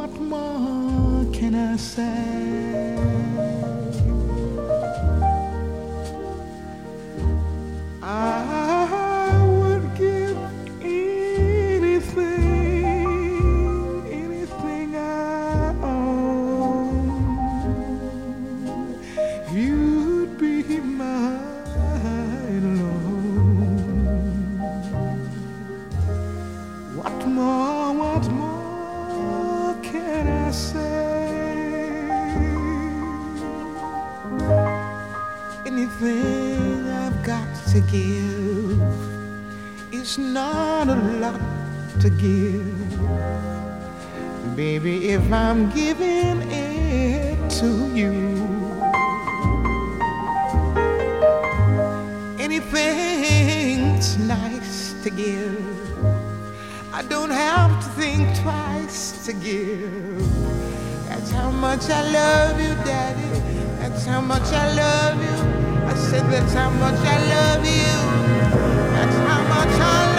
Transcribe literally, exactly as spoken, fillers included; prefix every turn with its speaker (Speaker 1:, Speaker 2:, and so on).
Speaker 1: What more can I say? I would give anything, anything I own, if you'd be mine alone. What more, what more can I say? Anything I've got to give is not a lot to give. Baby, if I'm giving it to you, anything's nice to give. I don't have to think twice to give. That's how much I love you, Daddy. That's how much I love you. I said that's how much I love you. That's how much I love you.